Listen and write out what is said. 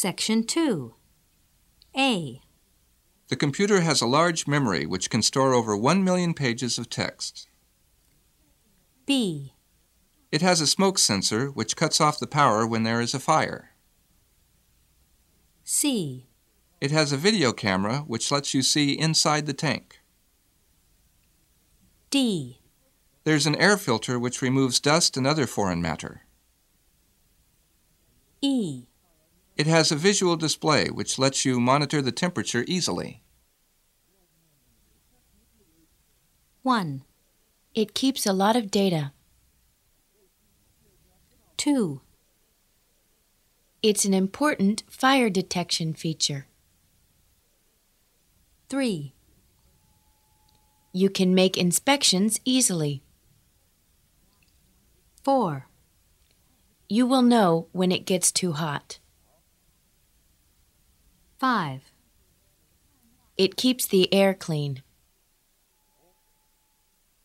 Section 2. A. The computer has a large memory which can store over 1 million pages of text. B. It has a smoke sensor which cuts off the power when there is a fire. C. It has a video camera which lets you see inside the tank. D. There's an air filter which removes dust and other foreign matter. E. It has a visual display which lets you monitor the temperature easily. 1. It keeps a lot of data. 2. It's an important fire detection feature. 3. You can make inspections easily. 4. You will know when it gets too hot. 5. It keeps the air clean.